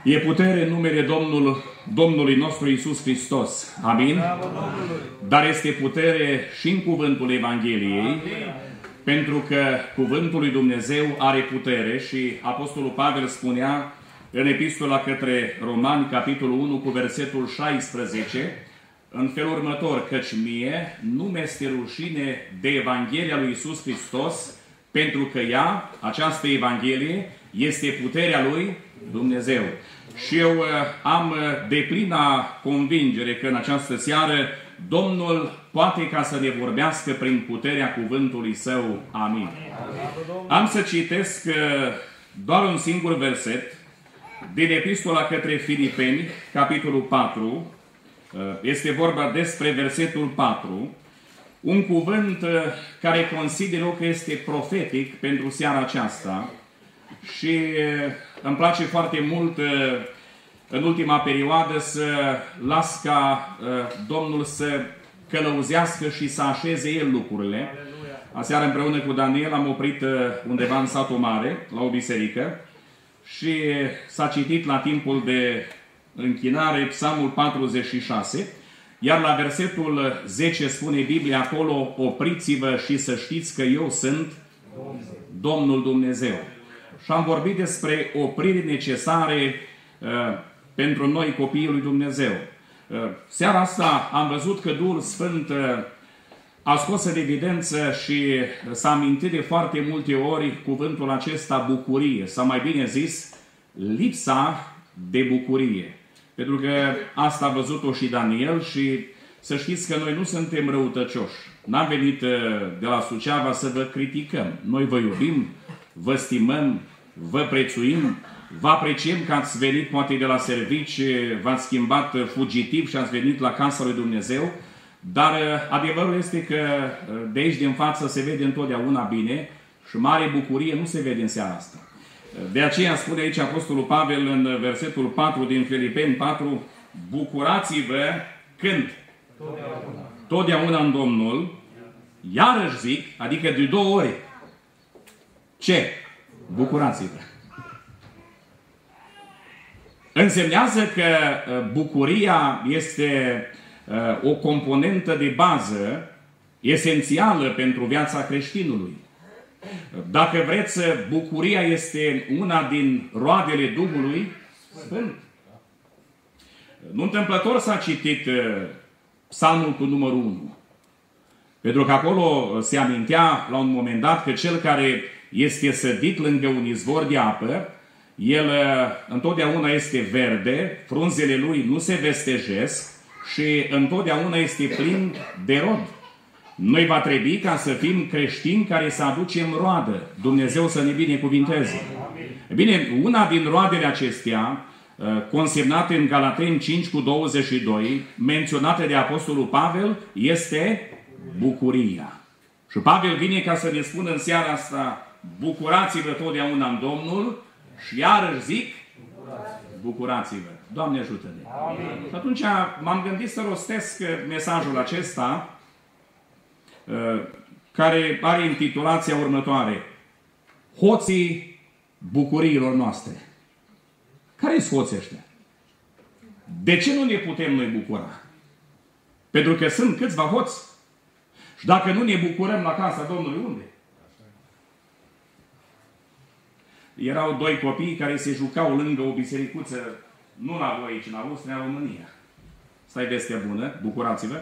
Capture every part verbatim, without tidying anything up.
E putere în numele Domnul, Domnului nostru Iisus Hristos. Amin? Dar este putere și în cuvântul Evangheliei, Amin. Pentru că cuvântul lui Dumnezeu are putere și Apostolul Pavel spunea în Epistola către Romani, capitolul unu, cu versetul șaisprezece, în felul următor: căci mie nu mi-este rușine de Evanghelia lui Iisus Hristos, pentru că ea, această Evanghelie, este puterea lui Dumnezeu. Și eu uh, am uh, deplina convingere că în această seară Domnul poate ca să ne vorbească prin puterea cuvântului Său. Amin. Am să citesc uh, doar un singur verset din Epistola către Filipeni, capitolul patru. Uh, este vorba despre versetul patru. Un cuvânt uh, care consider eu că este profetic pentru seara aceasta. Și îmi place foarte mult în ultima perioadă să las ca Domnul să călăuzească și să așeze El lucrurile. Aseară împreună cu Daniel am oprit undeva în satul mare, la o biserică, și s-a citit la timpul de închinare Psalmul patruzeci și șase, iar la versetul zece spune Biblia acolo: opriți-vă și să știți că eu sunt Domnul Dumnezeu. Și am vorbit despre opriri necesare uh, pentru noi, copiii lui Dumnezeu. Uh, seara asta am văzut că Duhul Sfânt uh, a scos în evidență și s-a amintit de foarte multe ori cuvântul acesta bucurie, sau mai bine zis, lipsa de bucurie. Pentru că asta a văzut-o și Daniel și să știți că noi nu suntem răutăcioși. N-am venit uh, de la Suceava să vă criticăm. Noi vă iubim, vă stimăm, vă prețuim, vă apreciem că ați venit poate de la servici, v-ați schimbat fugitiv și ați venit la casa lui Dumnezeu, dar adevărul este că de aici din față se vede întotdeauna bine și mare bucurie nu se vede în seara asta. De aceea spune aici Apostolul Pavel în versetul patru din Filipeni patru: bucurați-vă când? Totdeauna. Totdeauna în Domnul. Iarăși zic, adică de două ori. Ce? Bucurați-vă. Însemnează că bucuria este o componentă de bază esențială pentru viața creștinului. Dacă vreți, bucuria este una din roadele Duhului Sfânt. Nu întâmplător s-a citit Psalmul cu numărul unu. Pentru că acolo se amintea la un moment dat că cel care este sădit lângă un izvor de apă, el întotdeauna este verde, frunzele lui nu se vestejesc și întotdeauna este plin de rod. Noi va trebui ca să fim creștini care să aducem roadă. Dumnezeu să ne binecuvinteze. Bine, una din roadele acestea, consemnate în Galateni cinci cu douăzeci și doi, menționate de Apostolul Pavel, este bucuria. Și Pavel vine ca să ne spună în seara asta: bucurați-vă totdeauna în Domnul, și iarăși zic, bucurați-vă. Doamne ajută-ne! Amin. Și atunci m-am gândit să rostesc mesajul acesta, care are intitulația următoare: hoții bucuriilor noastre. Care sunt hoții ăștia? De ce nu ne putem noi bucura? Pentru că sunt câțiva hoți. Și dacă nu ne bucurăm la casa Domnului, unde? Erau doi copii care se jucau lângă o bisericuță, nu la voi aici, în Austria, în România. Stai vestea bună, bucurați-vă.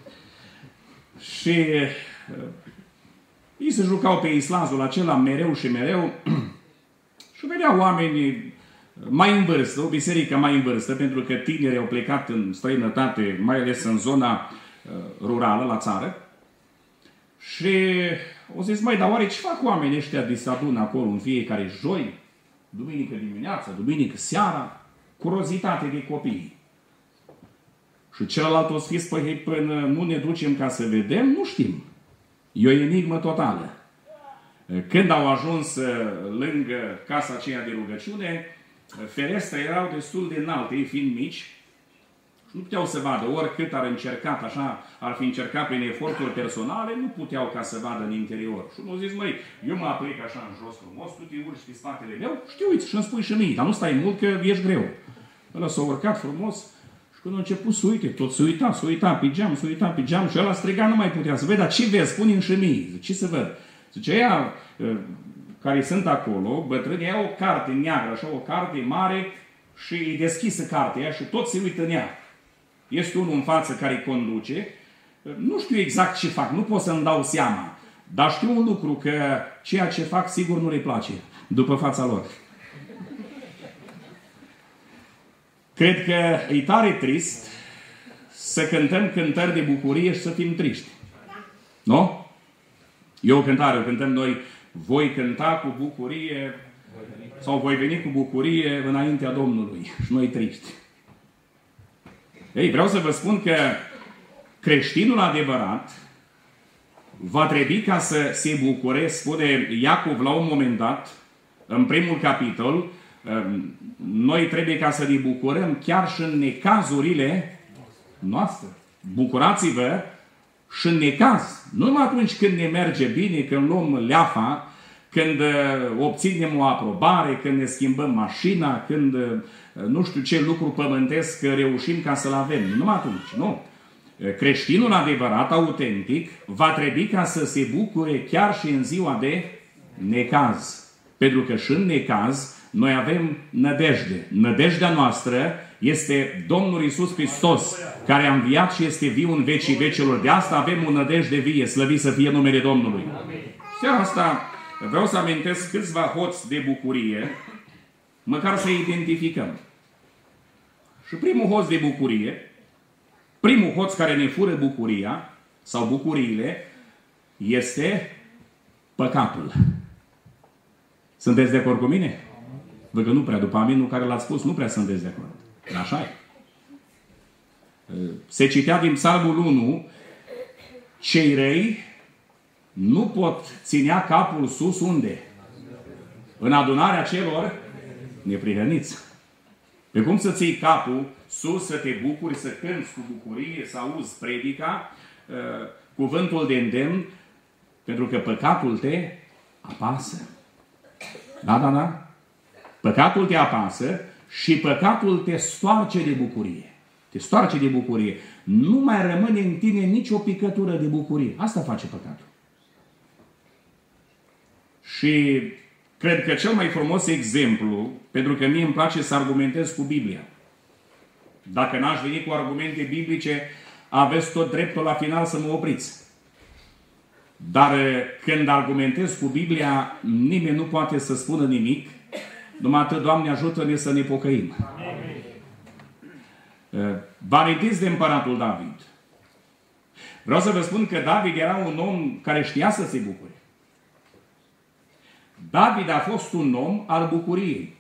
Și uh, ei se jucau pe islazul acela mereu și mereu și vedeau oameni mai în vârstă, o biserică mai în vârstă, pentru că tinerii au plecat în străinătate, mai ales în zona uh, rurală, la țară. Și o zis: măi, dar oare ce fac oamenii ăștia de se adună acolo în fiecare joi, duminică dimineața, duminică seara, curozitate de copii? Și celălalt o spus: păi, până nu ne ducem ca să vedem, nu știm. E o enigmă totală. Când au ajuns lângă casa aceea de rugăciune, ferestre erau destul de înalte, ei fiind mici, Și nu puteau să vadă, oricât ar încercat, așa, ar fi încercat prin eforturi personale, nu puteau ca să vadă în interior. Și unul zis, măi, eu mă aplic așa în jos frumos, tu te urci pe spatele meu și te uiți și îmi spui și mie, dar nu stai mult că ești greu. Ăla s-a urcat frumos și când a început să uite, tot se uita, se uita pe geam, se uita pe geam și ăla striga, nu mai putea să vede, dar ce vezi, spune-mi și mie, ce să văd? Zice, ea, care sunt acolo, bătrânii, au o carte neagră, așa, o carte mare și e deschisă cartea aia și tot se uită în ea. Este unul în față care îi conduce. Nu știu exact ce fac, nu pot să-mi dau seama. Dar știu un lucru, că ceea ce fac sigur nu le place după fața lor. Cred că e tare trist să cântăm cântări de bucurie și să fim triști. Nu? E o cântare, o cântăm noi, voi cânta cu bucurie sau voi veni cu bucurie înaintea Domnului. Și noi triști. Ei, vreau să vă spun că creștinul adevărat va trebui ca să se bucure, spune Iacov la un moment dat, în primul capitol, noi trebuie ca să ne bucurăm chiar și în necazurile noastre. Bucurați-vă și în necaz. Nu numai atunci când ne merge bine, când luăm leafa, când obținem o aprobare, când ne schimbăm mașina, când nu știu ce lucru pământesc reușim ca să-l avem. Nu numai atunci, nu. Creștinul adevărat, autentic, va trebui ca să se bucure chiar și în ziua de necaz. Pentru că și în necaz noi avem nădejde. Nădejdea noastră este Domnul Iisus Hristos, care a înviat și este viu în vecii vecilor. De asta avem o nădejde vie, slăvit să fie numele Domnului. Seara asta vreau să amintesc câțiva hoți de bucurie, măcar să identificăm. Și primul hoț de bucurie, primul hoț care ne fură bucuria, sau bucuriile, este păcatul. Sunteți de acord cu mine? Văd că nu prea, după aminul care l-ați spus, nu prea sunteți de acord. Dar așa e. Se citea din Psalmul unu, cei răi nu pot ținea capul sus unde? În adunarea celor neprihăniți. Pe cum să ții capul sus, să te bucuri, să cânți cu bucurie, să auzi predica, cuvântul de îndemn, pentru că păcatul te apasă. Da, da, da? Păcatul te apasă și păcatul te stoarce de bucurie. Te stoarce de bucurie. Nu mai rămâne în tine nicio picătură de bucurie. Asta face păcatul. Și cred că cel mai frumos exemplu, pentru că mie îmi place să argumentez cu Biblia. Dacă n-aș veni cu argumente biblice, aveți tot dreptul la final să mă opriți. Dar când argumentez cu Biblia, nimeni nu poate să spună nimic, numai atât, Doamne, ajută-ne să ne pocăim. Vă amintiți de împăratul David? Vreau să vă spun că David era un om care știa să se bucure. David a fost un om al bucuriei.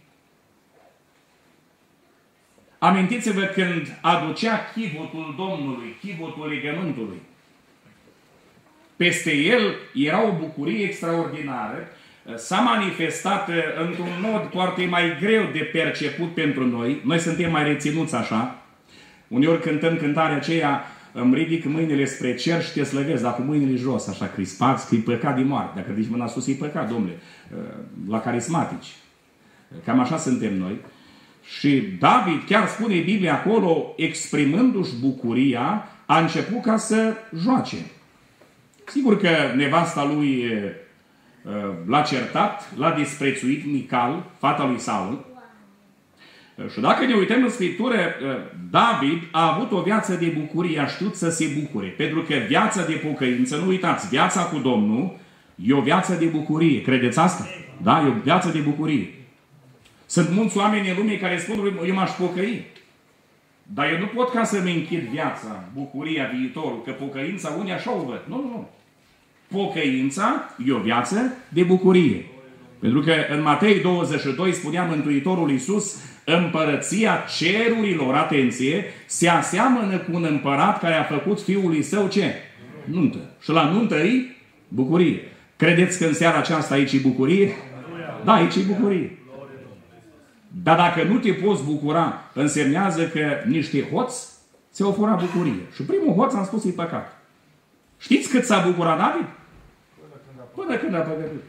Amintiți-vă când aducea chivotul Domnului, chivotul legământului. Peste el era o bucurie extraordinară. S-a manifestat într-un mod foarte mai greu de perceput pentru noi. Noi suntem mai reținuți așa. Uneori cântăm cântarea aceea, îmi ridic mâinile spre cer și te slăvesc, dar cu mâinile jos, așa crispați, că e păcat de moarte. Dacă ridici mâna sus, e păcat, domnule. La carismatici. Cam așa suntem noi. Și David, chiar spune Biblia acolo, exprimându-și bucuria, a început ca să joace. Sigur că nevasta lui l-a certat, l-a disprețuit Mical, fata lui Saul. Și dacă ne uităm în Scriptură, David a avut o viață de bucurie, a știut să se bucure. Pentru că viața de pocăință, nu uitați, viața cu Domnul e o viață de bucurie. Credeți asta? Da? E o viață de bucurie. Sunt mulți oameni în lume care spun, eu m-aș pocăi. Dar eu nu pot ca să-mi închid viața, bucuria, viitorul, că pocăința unii așa o văd. Nu, nu, nu. Pocăința e o viață de bucurie. Pentru că în Matei douăzeci și doi spunea Mântuitorul Iisus, împărăția cerurilor, atenție, se aseamănă cu un împărat care a făcut fiului său ce? Nuntă. Și la nuntă e bucurie. Credeți că în seara aceasta aici e bucurie? Da, aici e bucurie. Dar dacă nu te poți bucura, însemnează că niște hoți ți-au furat bucurie. Și primul hoț, am spus, e păcat. Știți cât s-a bucurat David? Până când a păgătuit.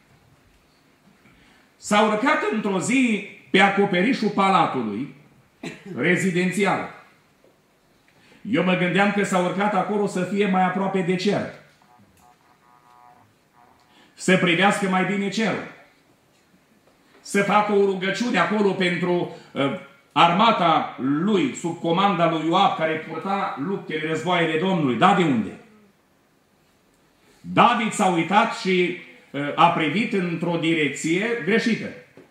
S-a urcat într-o zi pe acoperișul palatului rezidențial. Eu mă gândeam că s-a urcat acolo să fie mai aproape de cer. Să privească mai bine cerul. Să facă o rugăciune acolo pentru uh, armata lui, sub comanda lui Ioab, care purta luptele, războaiele Domnului. Da, de unde? David s-a uitat și uh, a privit într-o direcție greșită.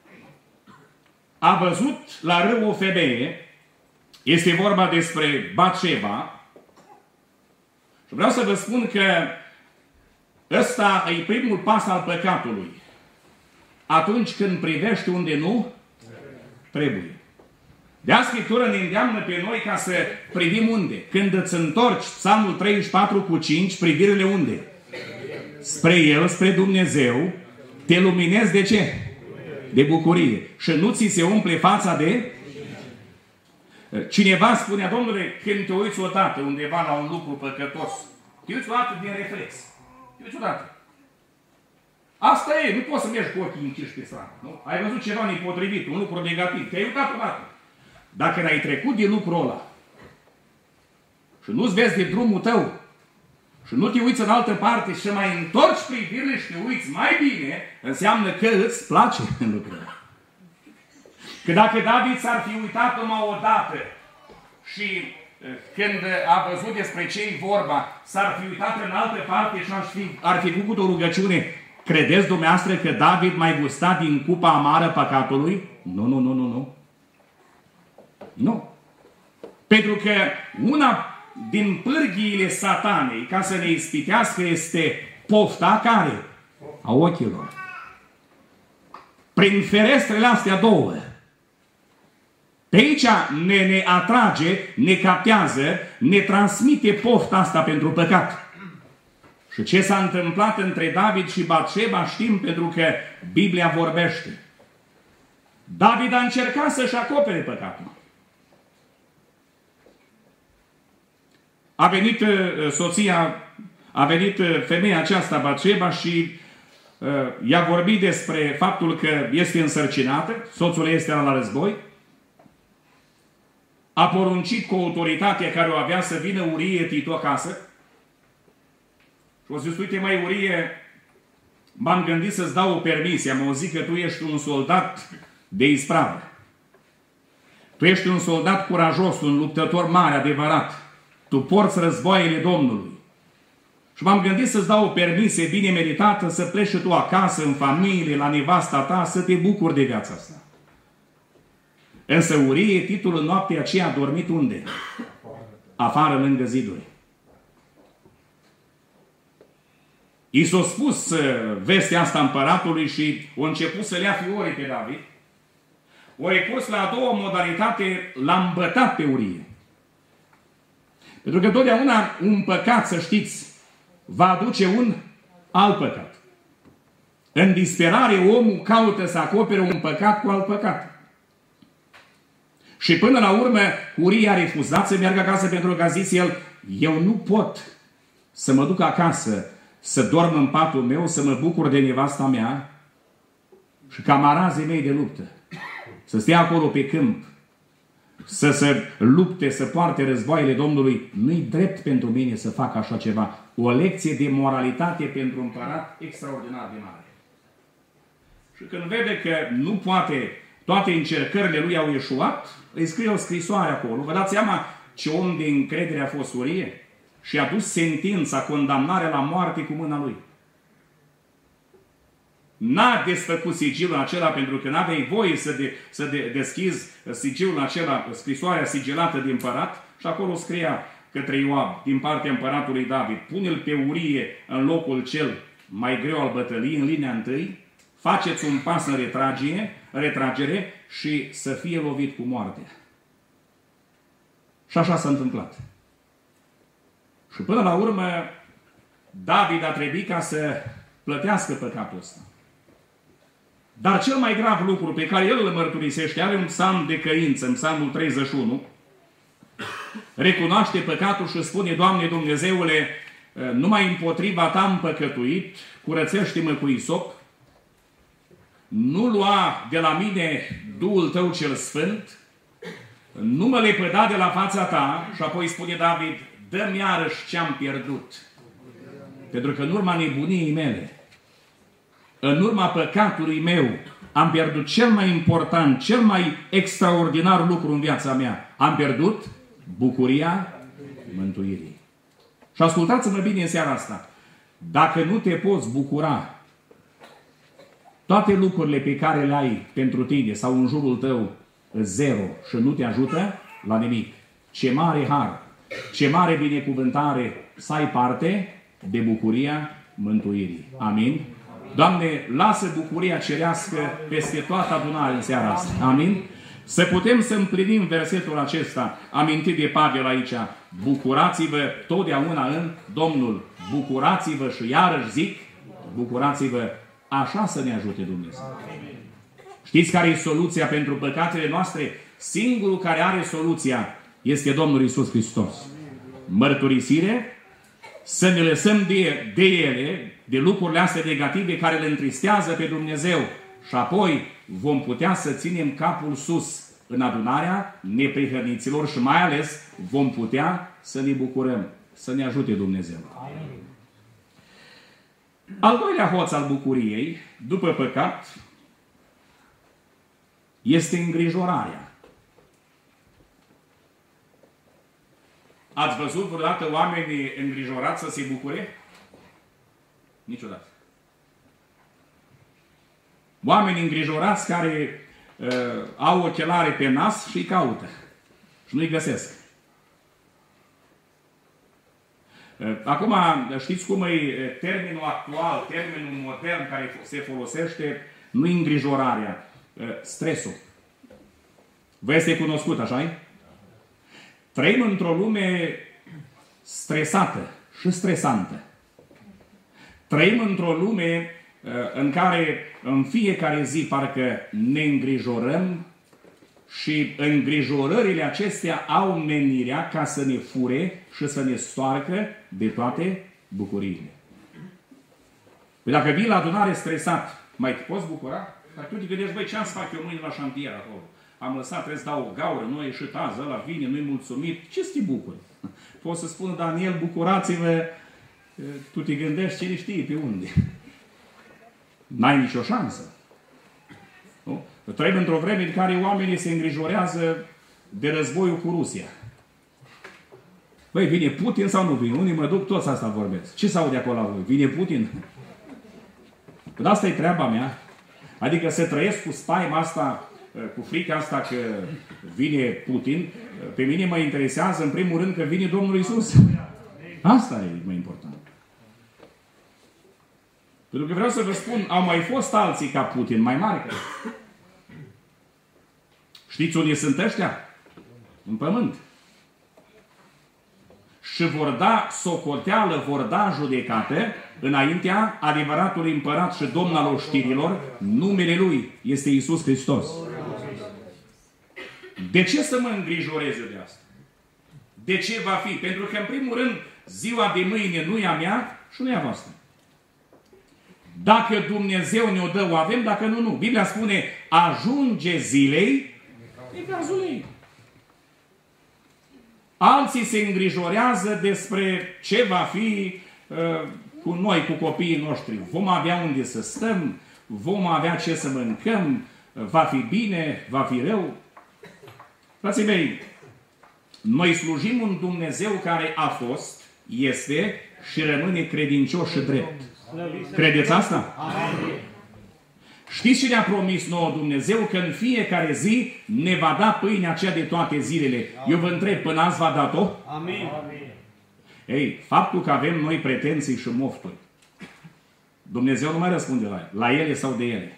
A văzut la râu o femeie, este vorba despre Batșeba, și vreau să vă spun că ăsta e primul pas al păcatului. Atunci când privești unde nu trebuie. De-a Scriptură ne îndeamnă pe noi ca să privim unde. Când îți întorci, Psalmul treizeci și patru cu cinci, privirile unde? Spre El, spre Dumnezeu, te luminezi de ce? De bucurie. Și nu ți se umple fața de... Cineva spunea, domnule, când te uiți odată undeva la un lucru păcătos, te uiți odată din reflex. Te uiți odată. Asta e, nu poți să mergi cu ochii închiși pe stradă. Nu? Ai văzut ceva nepotrivit, un lucru negativ, te-ai uitat odată. Dacă n-ai trecut de lucrul ăla și nu-ți vezi de drumul tău și nu te uiți în altă parte și mai întorci privirile și te uiți mai bine, înseamnă că îți place lucrul ăla. Că dacă David s-ar fi uitat numai odată și când a văzut despre ce-i vorba, s-ar fi uitat în altă parte și ar fi, ar fi făcut o rugăciune, credeți dumneavoastră că David mai gusta din cupa amară păcatului? Nu, nu, nu, nu, nu. Nu. Pentru că una din pârghiile satanei ca să ne ispitească este pofta care? A ochilor. Prin ferestrele astea două. Pe aici ne, ne atrage, ne captează, ne transmite pofta asta pentru păcat. Și ce s-a întâmplat între David și Batșeba știm pentru că Biblia vorbește. David a încercat să-și acopere păcatul. A venit soția, a venit femeia aceasta, Batșeba, și uh, i-a vorbit despre faptul că este însărcinată, soțul ei este la război. A poruncit cu autoritatea care o avea să vină Urie Tito acasă. Și o zis, uite mai Urie, m-am gândit să-ți dau o permisie, am auzit că tu ești un soldat de ispravă. Tu ești un soldat curajos, un luptător mare, adevărat. Tu porți războaiele Domnului. Și m-am gândit să-ți dau o permisie bine meritată să pleci și tu acasă, în familie, la nevasta ta, să te bucuri de viața asta. Însă Urie, Titul în noaptea aceea a dormit unde? Afară, lângă ziduri. I s-a spus vestea asta împăratului și a început să le ia fiorii pe David. O recurs la a doua modalitate, l-a îmbătat pe Urie. Pentru că totdeauna un păcat, să știți, va aduce un alt păcat. În disperare, omul caută să acopere un păcat cu alt păcat. Și până la urmă, Urie a refuzat să meargă acasă pentru că a zis el, eu nu pot să mă duc acasă, să dorm în patul meu, să mă bucur de nevasta mea și camarazii mei de luptă. Să stea acolo pe câmp, să se lupte, să poarte războaiele Domnului. Nu-i drept pentru mine să fac așa ceva. O lecție de moralitate pentru împărat extraordinar de mare. Și când vede că nu poate, toate încercările lui au ieșuat, îi scrie o scrisoare acolo. Vă dați seama ce om de încredere a fost Urie? Și a dus sentința, condamnarea la moarte cu mâna lui. N-a desfăcut sigilul acela pentru că n-aveai voie să, de, să de, deschizi sigilul acela, scrisoarea sigilată de împărat, și acolo scria către Ioab, din partea împăratului David, pune-l pe Urie în locul cel mai greu al bătăliei, în linia întâi, faceți un pas în retragere, retragere și să fie lovit cu moartea. Și așa s-a întâmplat. Și până la urmă, David a trebuit ca să plătească păcatul ăsta. Dar cel mai grav lucru pe care el îl mărturisește, are un psalm de căință, în psalmul treizeci și unu, recunoaște păcatul și spune: Doamne Dumnezeule, numai împotriva Ta am păcătuit, curățește-mă cu isop, nu lua de la mine Duhul Tău cel Sfânt, nu mă lepăda de la fața Ta. Și apoi spune David: dă-mi iarăși ce-am pierdut. Pentru că în urma nebuniei mele, în urma păcatului meu, am pierdut cel mai important, cel mai extraordinar lucru în viața mea. Am pierdut bucuria mântuirii. Și ascultați-mă bine în seara asta. Dacă nu te poți bucura toate lucrurile pe care le ai pentru tine sau în jurul tău zero și nu te ajută la nimic, ce mare har, ce mare binecuvântare să ai parte de bucuria mântuirii. Amin? Doamne, lasă bucuria cerească peste toată adunarea în seara asta. Amin? Să putem să împlinim versetul acesta amintit de Pavel aici. Bucurați-vă totdeauna în Domnul. Bucurați-vă și iarăși zic, bucurați-vă. Așa să ne ajute Dumnezeu. Știți care e soluția pentru păcatele noastre? Singurul care are soluția este Domnul Iisus Hristos. Mărturisire, să ne lăsăm de, de ele, de lucrurile astea negative care le întristează pe Dumnezeu, și apoi vom putea să ținem capul sus în adunarea neprihăniților și mai ales vom putea să ne bucurăm. Să ne ajute Dumnezeu. Amin. Al doilea hoț al bucuriei, după păcat, este îngrijorarea. Ați văzut vreodată oamenii îngrijorați să se bucure? Niciodată. Oamenii îngrijorați care uh, au ochelare pe nas și îi caută. Și nu-i găsesc. Uh, acum, știți cum e termenul actual, termenul modern care se folosește? Nu-i îngrijorarea, uh, stresul. Vă este cunoscut, așa-i? Trăim într-o lume stresată și stresantă. Trăim într-o lume în care în fiecare zi parcă ne îngrijorăm și îngrijorările acestea au menirea ca să ne fure și să ne stoarcă de toate bucuriile. Păi dacă vii la adunare stresat, mai te poți bucura? Dar tu te gândești: băi, ce-am să fac eu mâine la șantier acolo? Am lăsat, trebuie să dau o gaură, nu a ieșit azi, ăla vine, nu-i mulțumit. Ce să te bucuri? Poți să spună: Daniel, bucurați-vă. Tu te gândești, cine știe pe unde. N-ai nicio șansă. Nu? Trăim într-o vreme în care oamenii se îngrijorează de războiul cu Rusia. Băi, vine Putin sau nu vine? Unii mă duc, toți asta vorbesc. Ce s-aude acolo la voi? Vine Putin? Că asta e treaba mea. Adică să trăiesc cu spaima asta, cu frica asta că vine Putin. Pe mine mă interesează în primul rând că vine Domnul Iisus. Asta e mai important. Pentru că vreau să vă spun, au mai fost alții ca Putin, mai mari ca. Știți unde sunt ăștia? În pământ. Și vor da socoteală, vor da judecată înaintea adevăratului împărat și domn al oștirilor. Numele Lui este Iisus Hristos. De ce să mă îngrijorez eu de asta? De ce va fi? Pentru că, în primul rând, ziua de mâine nu e a mea și nu e a voastră. Dacă Dumnezeu ne-o dă, o avem, dacă nu, nu. Biblia spune: ajunge zilei necazul ei. Alții se îngrijorează despre ce va fi uh, cu noi, cu copiii noștri. Vom avea unde să stăm, vom avea ce să mâncăm, va fi bine, va fi rău. Frații mei, noi slujim un Dumnezeu care a fost, este și rămâne credincios și drept. Credeți asta? Amin. Știți ce ne-a promis nouă Dumnezeu? Că în fiecare zi ne va da pâinea aceea de toate zilele. Amin. Eu vă întreb, până azi v-a dat-o? Amin. Ei, faptul că avem noi pretenții și mofturi, Dumnezeu nu mai răspunde la ele, la ele sau de ele.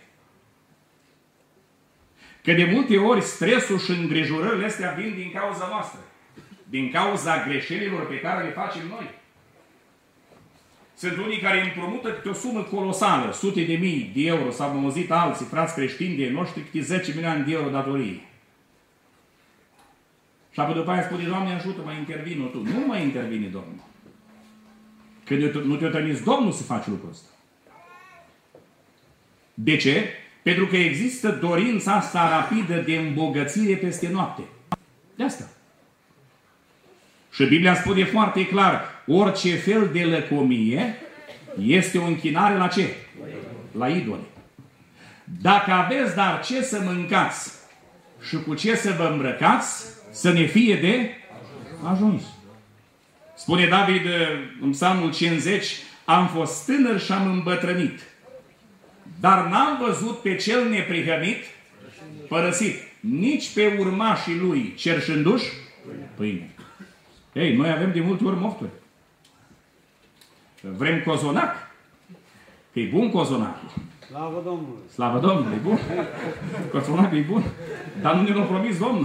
Că de multe ori stresul și îngrijorările astea vin din cauza noastră. Din cauza greșelilor pe care le facem noi. Sunt unii care împrumută câte o sumă colosală, sute de mii de euro, s-au auzit alții, frați creștini de noștri, câte zece milioane de euro datorii. Și apoi după aia spune, Doamne, ajută-mă, intervine tu. Nu mai intervine Domnul. Când nu te-a trimis Domnul să faci lucrul ăsta. De ce? Pentru că există dorința asta rapidă de îmbogățire peste noapte. De asta. Și Biblia spune foarte clar, orice fel de lăcomie este o închinare la ce? La idoli. Dacă aveți dar ce să mâncați și cu ce să vă îmbrăcați, să ne fie de ajuns. Spune David în Psalmul cincizeci, am fost tânăr și am îmbătrânit, dar n-am văzut pe cel neprihănit părăsit, nici pe urmașii lui cerșându-și pâine. Ei, noi avem de multe ori mofturi. Vrem cozonac. Că e bun cozonacul. Slavă Domnului! Slavă Domnului, e bun. Cozonacul e bun. Dar nu ne l-a promis Domnul.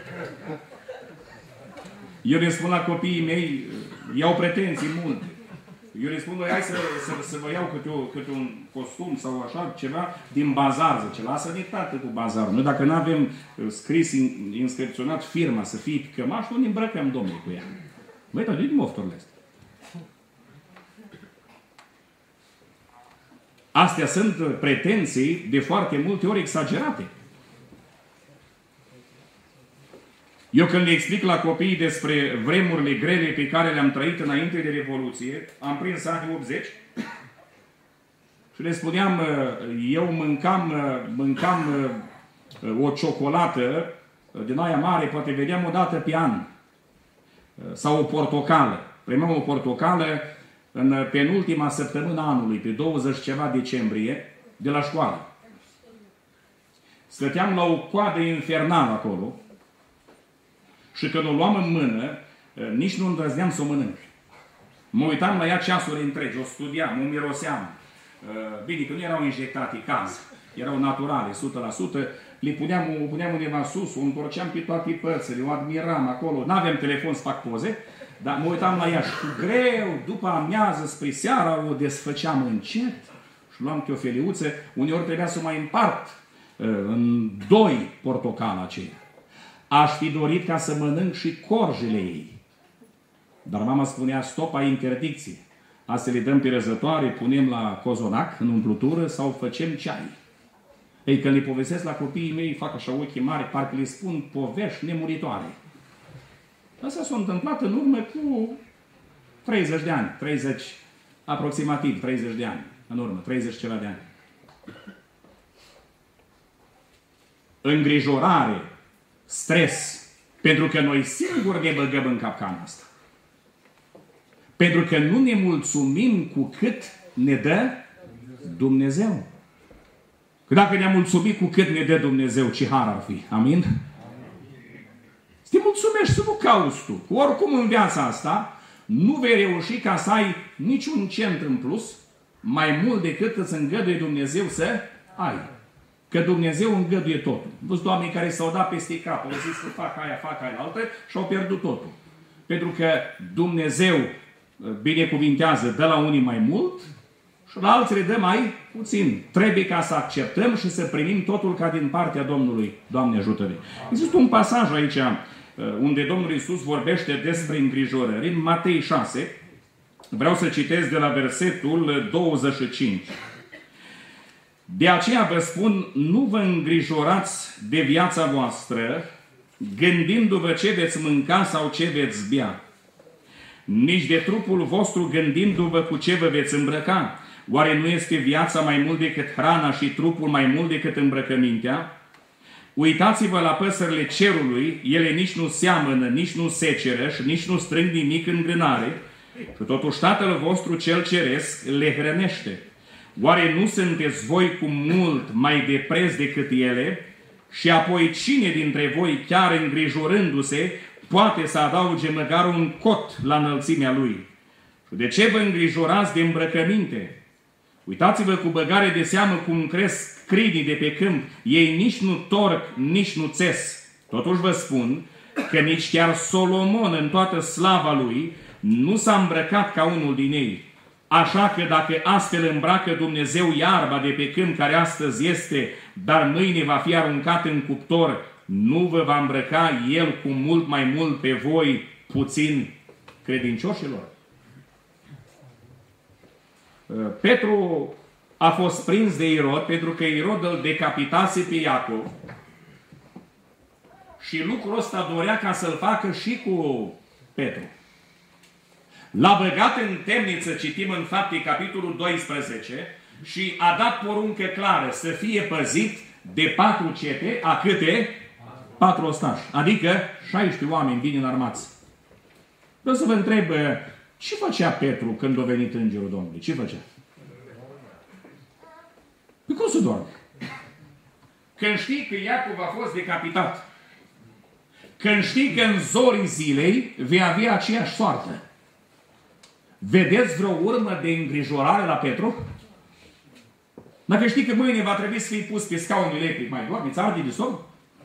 Eu le spun la copiii mei, iau pretenții multe. Eu le spun, hai să, să, să vă iau câte, o, câte un costum sau așa, ceva din bazar. Zice, lasă-ne tată cu bazarul. Noi dacă nu avem scris, inscripționat firma să fie pe cămaș, nu ne îmbrăcăm Domnului cu ea. Băi, dar de mofturile astea. Astea sunt pretenții de foarte multe ori exagerate. Eu când le explic la copiii despre vremurile grele pe care le-am trăit înainte de Revoluție, am prins anii optzeci și le spuneam, eu mâncam, mâncam o ciocolată din aia mare, poate vedeam o dată pe an, sau o portocală. Primeam o portocală în penultima săptămână anului, pe douăzeci ceva decembrie, de la școală. Stăteam la o coadă infernală acolo și când o luam în mână, nici nu îndrăzneam să o mănânc. Mă uitam la ea ceasuri întregi, o studiam, o miroseam. Bine, că nu erau injectate caz, erau naturale, o sută la sută, le puneam, o puneam undeva sus, o întorceam pe toate părțile, o admiram acolo, n-aveam telefon să fac poze, dar mă uitam la ea și cu greu, după amiază, spre seara, o desfăceam încet și luam pe o feliuță, uneori trebuia să mai împart în doi portocala aceea. Aș fi dorit ca să mănânc și corjele ei. Dar mama spunea, stop, ai interdicție. Astea le dăm pe răzătoare, punem la cozonac, în umplutură, sau facem ceai. Ei, când le povestesc la copiii mei, fac așa ochii mari, parcă le spun povești nemuritoare. Asta s-a întâmplat în urmă cu treizeci de ani, treizeci, aproximativ treizeci de ani, în urmă, treizeci ceva de ani. Îngrijorare, stres, pentru că noi singuri ne băgăm în capcana asta. Pentru că nu ne mulțumim cu cât ne dă Dumnezeu. Că dacă ne-am mulțumit cu cât ne dă Dumnezeu, ce har ar fi? Amin? Să te mulțumești, să nu cauți tu. Cu oricum în viața asta nu vei reuși ca să ai niciun cent în plus, mai mult decât îți îngăduie Dumnezeu să ai. Că Dumnezeu îngăduie totul. Văd oamenii care s-au dat peste cap, au zis că fac aia, fac aia altă și au pierdut totul. Pentru că Dumnezeu binecuvintează, dă la unii mai mult și la alții le dă mai puțin. Trebuie ca să acceptăm și să primim totul ca din partea Domnului. Doamne ajută-ne! Există un pasaj aici unde Domnul Iisus vorbește despre îngrijorări. În Matei șase, vreau să citesc de la versetul douăzeci și cinci. De aceea vă spun, nu vă îngrijorați de viața voastră, gândindu-vă ce veți mânca sau ce veți bea. Nici de trupul vostru gândindu-vă cu ce vă veți îmbrăca. Oare nu este viața mai mult decât hrana și trupul mai mult decât îmbrăcămintea? Uitați-vă la păsările cerului, ele nici nu seamănă, nici nu seceră și nici nu strâng nimic în grânare, și totuși Tatăl vostru cel ceresc le hrănește. Oare nu sunteți voi cu mult mai de preț decât ele? Și apoi cine dintre voi, chiar îngrijorându-se, poate să adauge măcar un cot la înălțimea lui? Și de ce vă îngrijorați de îmbrăcăminte? Uitați-vă cu băgare de seamă cum cresc crinii de pe câmp. Ei nici nu torc, nici nu țes. Totuși vă spun că nici chiar Solomon în toată slava lui nu s-a îmbrăcat ca unul din ei. Așa că dacă astfel îmbracă Dumnezeu iarba de pe câmp care astăzi este, dar mâine va fi aruncat în cuptor, nu vă va îmbrăca El cu mult mai mult pe voi puțin credincioșilor? Petru a fost prins de Irod pentru că Irod îl decapitase pe Iacov și lucrul ăsta dorea ca să-l facă și cu Petru. L-a băgat în temniță, citim în Fapte, capitolul doisprezece, și a dat poruncă clară să fie păzit de patru cete, a câte? Patru ostași. Adică șaisprezece oameni bine înarmați. Vreau să vă întreb, ce făcea Petru când a venit Îngerul Domnului? Ce făcea? Păi cum să doarme? Când știi că Iacov a fost decapitat, când știi că în zorii zilei vei avea aceeași soartă, vedeți vreo urmă de îngrijorare la Petru? Dacă știi că mâine va trebui să fii pus pe scaunul electric, mai doar, îți arde de somn?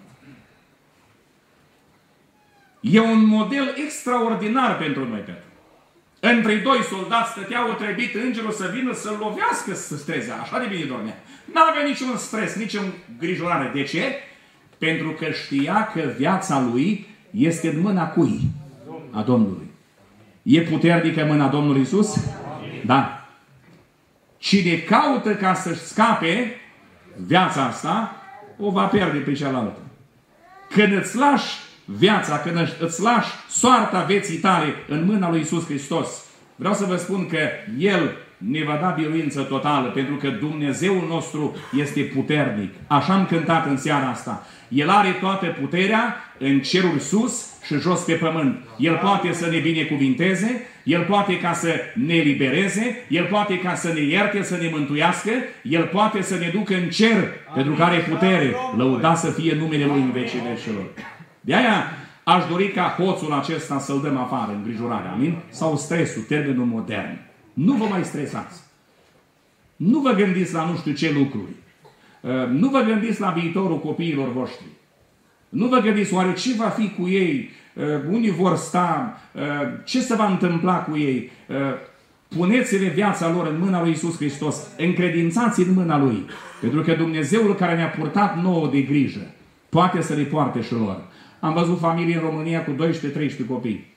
E un model extraordinar pentru noi, Petru. Între doi soldați stăteau otrăbit îngerul să vină să-l lovească să se trezea. Așa de bine dormea. N-avea niciun stres, niciun îngrijorare. De ce? Pentru că știa că viața lui este în mâna cui? A Domnului. E puternică mâna Domnului Iisus? Da. Cine caută ca să-și scape viața asta, o va pierde pe cealaltă. Când îți lași viața, când îți lași soarta vieții tale în mâna lui Iisus Hristos, vreau să vă spun că El ne va da biruință totală, pentru că Dumnezeul nostru este puternic. Așa am cântat în seara asta. El are toată puterea în ceruri sus și jos pe pământ. El poate să ne binecuvinteze, El poate ca să ne elibereze, El poate ca să ne ierte, să ne mântuiască, El poate să ne ducă în cer, amin, pentru că are putere. Lăuda să fie numele Lui în vecii vecelor. De aia aș dori ca hoțul acesta să-l dăm afară, îngrijorarea, amin? Sau stresul, termenul modern. Nu vă mai stresați. Nu vă gândiți la nu știu ce lucruri. Nu vă gândiți la viitorul copiilor voștri. Nu vă gândiți oare ce va fi cu ei, unii vor sta, ce se va întâmpla cu ei. Puneți-le viața lor în mâna lui Iisus Hristos. Încredințați în mâna Lui. Pentru că Dumnezeul care ne-a purtat nouă de grijă poate să le poarte și lor. Am văzut familii în România cu doisprezece treisprezece copii.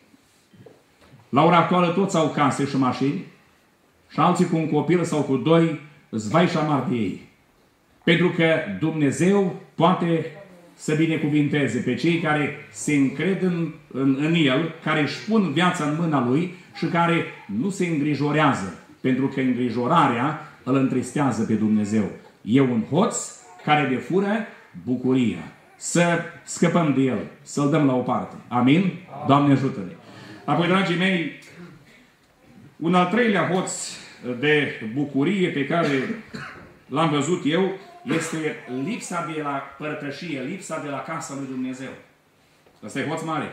La ora actuală toți au case și mașini și alții cu un copil sau cu doi zvai și amar de ei. Pentru că Dumnezeu poate să binecuvinteze pe cei care se încred în, în, în El, care își pun viața în mâna Lui și care nu se îngrijorează. Pentru că îngrijorarea îl întristează pe Dumnezeu. E un hoț care le fură bucuria. Să scăpăm de el, să-l dăm la o parte. Amin? Amin. Doamne ajută-ne! Apoi, dragii mei, un al treilea hoț de bucurie pe care l-am văzut eu este lipsa de la părtășie, lipsa de la casa lui Dumnezeu. Ăsta e hoț mare.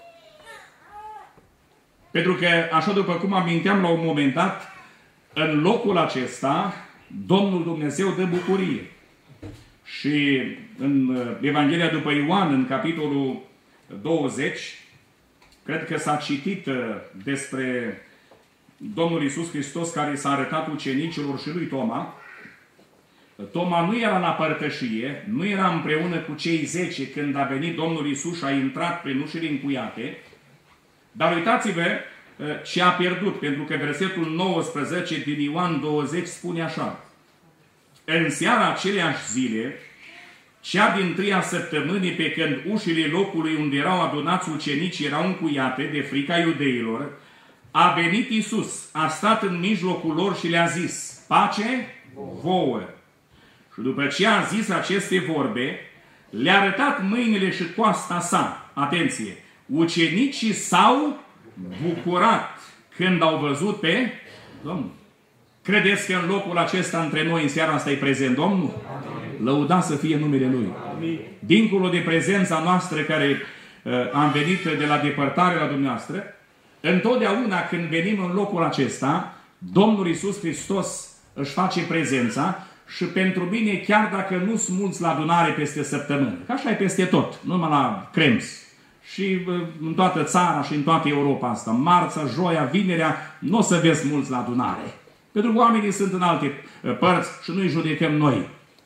Pentru că, așa după cum aminteam la un moment dat, în locul acesta, Domnul Dumnezeu dă bucurie. Și în Evanghelia după Ioan, în capitolul douăzeci, cred că s-a citit despre Domnul Iisus Hristos care s-a arătat ucenicilor și lui Toma. Toma nu era la părtășie, nu era împreună cu cei zece când a venit Domnul Iisus și a intrat prin ușile încuiate. Dar uitați-vă ce a pierdut, pentru că versetul nouăsprezece din Ioan douăzeci spune așa. În seara aceleași zile, cea din tâia săptămânii, pe când ușile locului unde erau adunați ucenicii erau încuiate de frica iudeilor, a venit Iisus, a stat în mijlocul lor și le-a zis, pace vouă. Și după ce a zis aceste vorbe, le-a arătat mâinile și coasta sa. Atenție! Ucenicii s-au bucurat când au văzut pe Domnul. Credeți că în locul acesta între noi în seara asta e prezent Domnul? Amin. Lăuda să fie numele Lui. Amin. Dincolo de prezența noastră care uh, am venit de la depărtare la dumneavoastră, întotdeauna când venim în locul acesta, Domnul Iisus Hristos își face prezența și pentru mine, chiar dacă nu sunt mulți la adunare peste săptămână, că așa e peste tot, numai la Krems, și uh, în toată țara și în toată Europa asta, marța, joia, vinerea, nu o să vezi mulți la adunare. Pentru că oamenii sunt în alte părți și nu-i judecăm noi.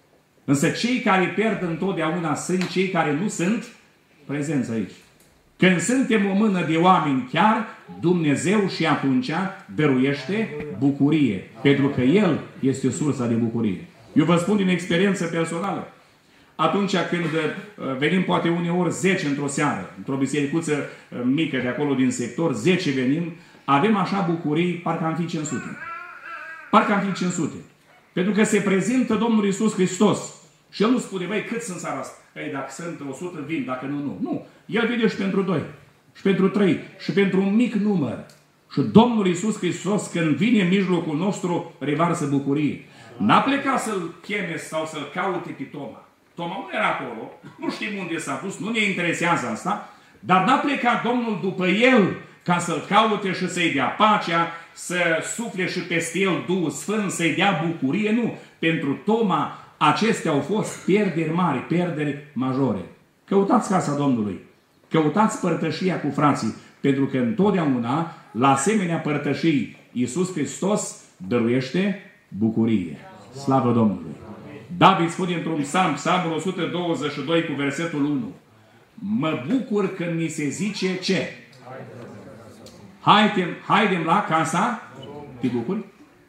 Însă cei care pierd întotdeauna sunt cei care nu sunt prezenți aici. Când suntem o mână de oameni chiar, Dumnezeu și atunci dăruiește bucurie. Pentru că El este o sursă de bucurie. Eu vă spun din experiență personală. Atunci când venim poate uneori zece într-o seară, într-o bisericuță mică de acolo din sector, zece venim, avem așa bucurii, parcă am fi cinci sute. Parcă am fi cinci sute. Pentru că se prezintă Domnul Iisus Hristos. Și El nu spune, băi, cât sunt seara asta? Ei, dacă sunt o sută, vin, dacă nu, nu. Nu. El vine și pentru doi, și pentru trei, și pentru un mic număr. Și Domnul Iisus Hristos, când vine în mijlocul nostru, revarsă bucurie. N-a plecat să-L cheme sau să-L caute pe Toma. Toma nu era acolo, nu știm unde s-a pus, nu ne interesează asta, dar n-a plecat Domnul după El ca să-L caute și să-i dea pacea, să sufle și peste El Duhul Sfânt, să-i dea bucurie. Nu. Pentru Toma, acestea au fost pierderi mari, pierderi majore. Căutați casa Domnului. Căutați părtășia cu frații. Pentru că întotdeauna, la asemenea părtășii, Iisus Hristos dăruiește bucurie. Slavă Domnului! David spune într-un psalm, psalmul o sută douăzeci și doi cu versetul unu. Mă bucur când mi se zice ce? Haidem, haidem la casa. Te bucuri?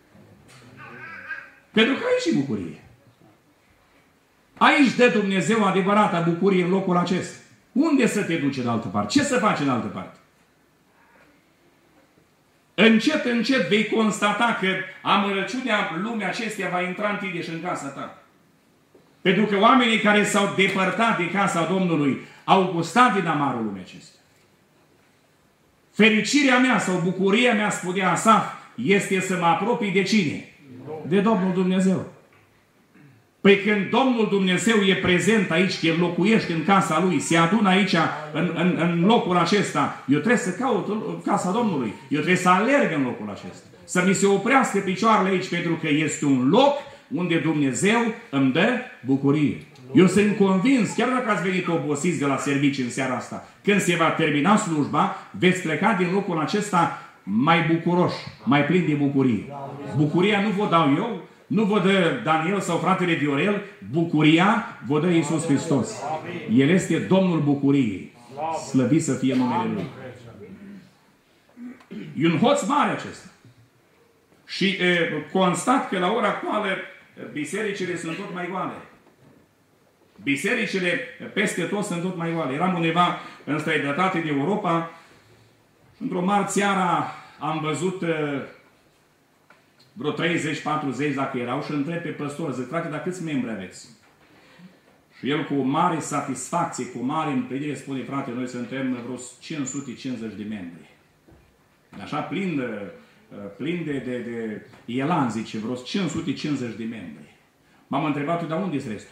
Pentru că ai și bucurie. Aici dă Dumnezeu adevărata bucurie în locul acesta. Unde să te duci în altă parte? Ce să faci în altă parte? Încet, încet vei constata că amărăciunea lumea acesteia va intra în tine și în casa ta. Pentru că oamenii care s-au depărtat de casa Domnului au gustat din amarul lumea acestea. Fericirea mea sau bucuria mea, spunea Asaf, este să mă apropii de cine? De Domnul Dumnezeu. Păi când Domnul Dumnezeu e prezent aici, că El locuiește în casa Lui, se adună aici, în, în, în locul acesta, eu trebuie să caut casa Domnului. Eu trebuie să alerg în locul acesta. Să mi se oprească picioarele aici, pentru că este un loc unde Dumnezeu îmi dă bucurie. Eu sunt convins, chiar dacă ați venit obosiți de la servicii în seara asta, când se va termina slujba, veți pleca din locul acesta mai bucuroși, mai plini de bucurie. Bucuria nu vă dau eu, nu vă dă Daniel sau fratele Viorel, bucuria vă dă Iisus Hristos. El este Domnul bucuriei. Slăvit să fie numele Lui. E un hoț mare acesta. Și e, constat că la ora actuală bisericile sunt tot mai goale. Bisericile peste tot sunt tot mai goale. Eram undeva în străinătate de Europa și într-o marți seara am văzut vreo treizeci patruzeci dacă erau și întreb pe păstor, zic, frate, dar câți membri aveți? Și el cu o mare satisfacție, cu o mare împlinire spune, frate, noi suntem vreo cinci sute cincizeci de membri. Așa plin de, plin de, de, de elan, zice, vreo cinci sute cincizeci de membri. M-am întrebat, dar unde-s restul?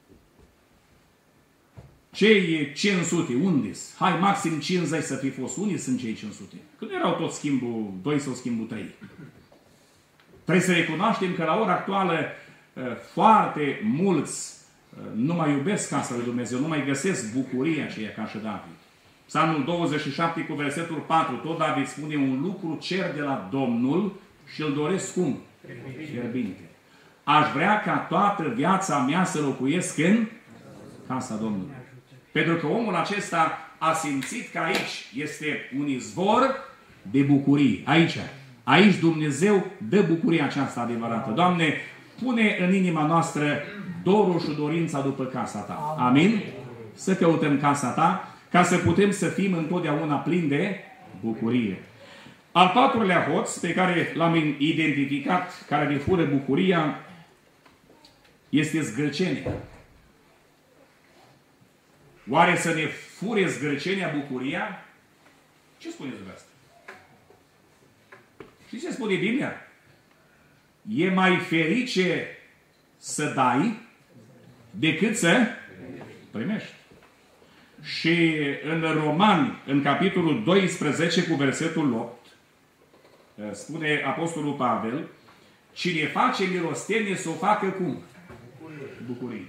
Cei cinci sute, unde-s? Hai, maxim cincizeci să fi fost. Unde sunt cei cinci sute? Că nu erau tot schimbul doi sau schimbul trei. Trebuie să recunoaștem că la ora actuală foarte mulți nu mai iubesc casa lui Dumnezeu, nu mai găsesc bucuria aceea ca și David. Psalmul douăzeci și șapte cu versetul patru, tot David spune, un lucru cer de la Domnul și îl doresc cum? Fierbinte. Aș vrea ca toată viața mea să locuiesc în casa Domnului. Pentru că omul acesta a simțit că aici este un izvor de bucurie. Aici. Aici Dumnezeu dă bucuria aceasta adevărată. Doamne, pune în inima noastră dorul și dorința după casa Ta. Amin? Să căutăm casa Ta, ca să putem să fim întotdeauna plini de bucurie. Al patrulea hoț pe care l-am identificat, care ne fură bucuria, este zgârcenia. Oare să ne fure zgârcenia bucuria? Ce spuneți de asta? Și ce spune Biblia? E mai ferice să dai decât să primești. Și în Romani, în capitolul doisprezece cu versetul opt, spune Apostolul Pavel, cine face milostenie să o facă cum? Bucurie.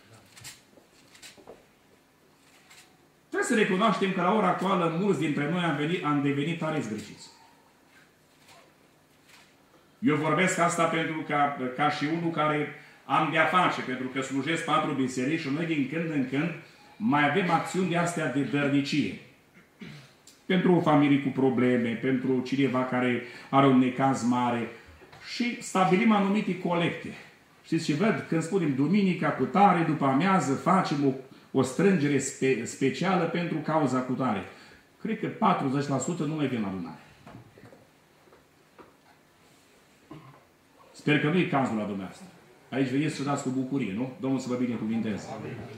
Trebuie să recunoaștem că la ora actuală mulți dintre noi am, venit, am devenit tare zgârciți. Eu vorbesc asta pentru ca, ca și unul care am de-a face, pentru că slujesc patru biserici și noi din când în când mai avem acțiuni de astea de dărnicie. Pentru o familie cu probleme, pentru cineva care are un necaz mare și stabilim anumite colecte. Știți ce văd? Când spunem duminica cu tare, după amiază, facem o, o strângere spe, specială pentru cauza cu tare. Cred că patruzeci la sută nu mai vin la adunare. Sper că nu e cazul la dumneavoastră. Aici veniți să dați cu bucurie, nu? Domnul să vă binecuvinteze.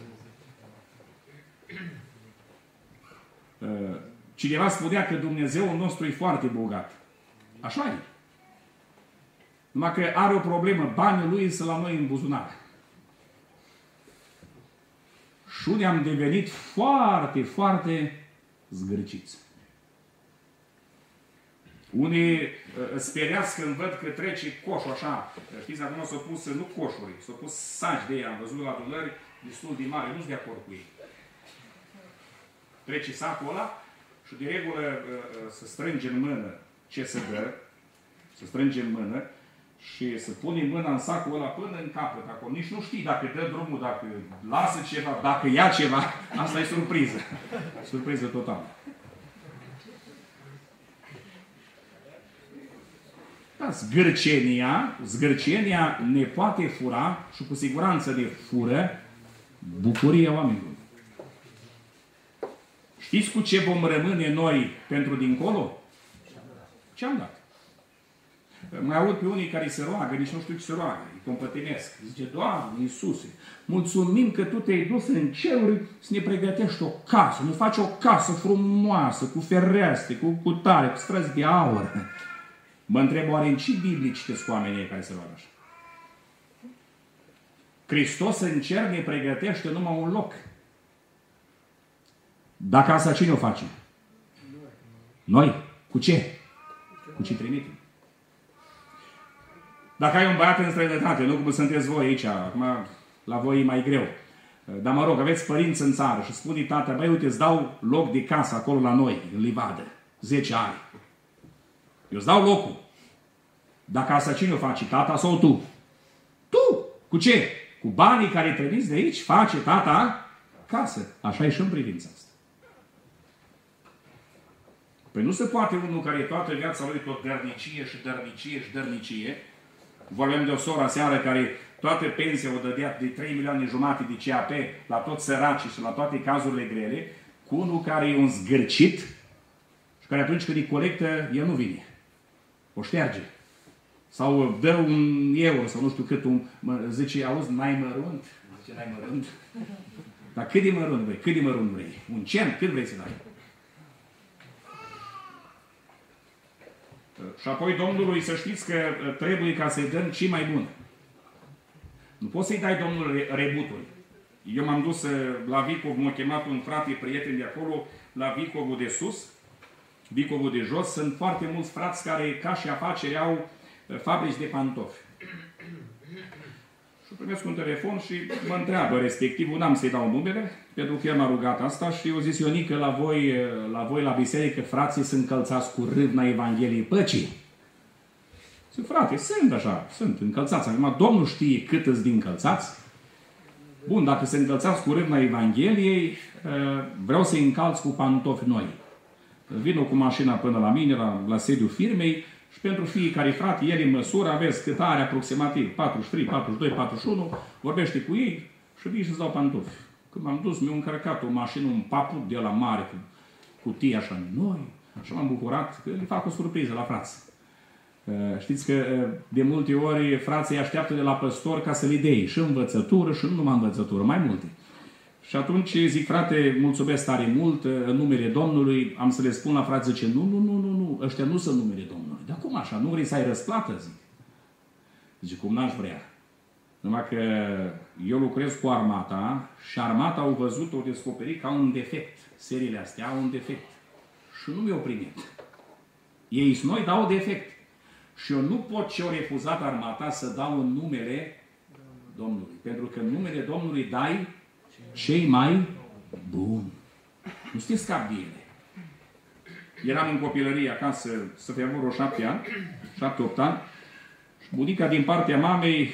Cineva spunea că Dumnezeul nostru e foarte bogat. Așa e. Numai că are o problemă, banii lui sunt la noi în buzunar. Și unii am devenit foarte, foarte zgârciți. Unii uh, speriați când văd că trece coșul așa. Știți, acum s-au pus, nu coșuri, s-au pus saci de ea. Am văzut la adunări destul de mare, nu-s de acord cu ei. Trece sacul ăla și de regulă uh, să strânge în mână ce se dă, să strânge în mână și să pune mâna în sacul ăla până în capăt. Acolo nici nu știi dacă dă drumul, dacă lasă ceva, dacă ia ceva. Asta e surpriză. Surpriză totală. Da, zgârcenia, zgârcenia ne poate fura și cu siguranță ne fură bucuria oamenilor. Știți cu ce vom rămâne noi pentru dincolo? Ce am dat? Mai aud pe unii care se roagă, nici nu știu ce se roagă, îi compătimesc. Zice, Doamne, Iisuse, mulțumim că Tu te-ai dus în ceruri să ne pregătești o casă, ne faci o casă frumoasă, cu fereastre, cu cutare, cu străzi de aur. Mă întreb, oare în ce Biblie citesc oamenii care se roagă așa? Hristos în cer ne pregătește numai un loc. Dar casa cine o face? Noi. Cu ce? Cu ce trimitem? Dacă ai un băiat în străinătate, nu cum sunteți voi aici, acum la voi e mai greu. Dar mă rog, aveți părinți în țară și spune tata, băi, uite, îți dau loc de casă acolo la noi, în Livadă, zece ani. Eu îți dau locul. Dar casa cine o face? Tata sau tu? Tu! Cu ce? Cu banii care trimiți de aici, face tata casă. Așa e și în privința asta. Păi nu se poate unul care toată viața lui tot dărnicie și dărnicie și dărnicie. Vorbim de o soră aseară care toată pensia o dădea de trei milioane jumate de C A P la toți săracii și la toate cazurile grele, cu unul care e un zgârcit și care atunci când îi colectă, el nu vine. O șterge. Sau dă un euro sau nu știu cât, un, mă, zice, auzi, n-ai mărunt? Zice, n-ai mărunt? Dar cât de mărunt vrei? Cât de mărunt vrei? Un cent? Cât vrei să dai? Și apoi Domnului să știți că trebuie ca să-i dăm ce mai bun. Nu poți să-i dai Domnului rebuturi. Eu m-am dus la Vicov, m-a chemat un frate prieten de acolo, la Vicovul de sus, Vicovul de jos. Sunt foarte mulți frați care, ca și afaceri, au fabrici de pantofi. Și primesc un telefon și mă întreabă respectivul, n-am să-i dau numele, pentru că el m-a rugat asta și eu zis, Ionică, la voi, la voi la biserică, frații sunt încălțați cu râvna Evangheliei Păcii. Zic, frate, sunt așa, sunt încălțați. Acum, Domnul știe cât îți din încălțați. Bun, dacă se încălțați cu râvna Evangheliei, vreau să-i încalți cu pantofi noi. Vino cu mașina până la mine, la, la sediul firmei, și pentru fiecare frate, el în măsură, aveți cât are aproximativ patruzeci și trei, patruzeci și doi, patruzeci și unu, vorbește cu ei și vii și-ți dau pantofi. Când m-am dus, mi-a încărcat o mașină, un paput de la mare, cu cutii așa noi, și m-am bucurat că le fac o surpriză la frați. Știți că de multe ori frații așteaptă de la păstor ca să le dea și învățătură și nu numai învățătură, mai multe. Și atunci zic, frate, mulțumesc tare mult, în numele Domnului, am să le spun la frate, zice, nu, nu, nu, nu, nu, ăștia nu sunt numele Domnului. Dar cum așa? Nu vrei să ai răsplată? Zic. Zice, cum n-aș vrea. Numai că eu lucrez cu armata și armata au văzut, au descoperit că au un defect. Seriile astea au un defect. Și nu mi-au primit. Ei sunt noi, dau defect. Și eu nu pot ce-o refuzat armata să dau în numele Domnului. Pentru că în numele Domnului dai cei mai buni. Nu știți scap de ele. Eram în copilărie acasă, să fie vreo șapte ani, șapte, opt ani, și bunica din partea mamei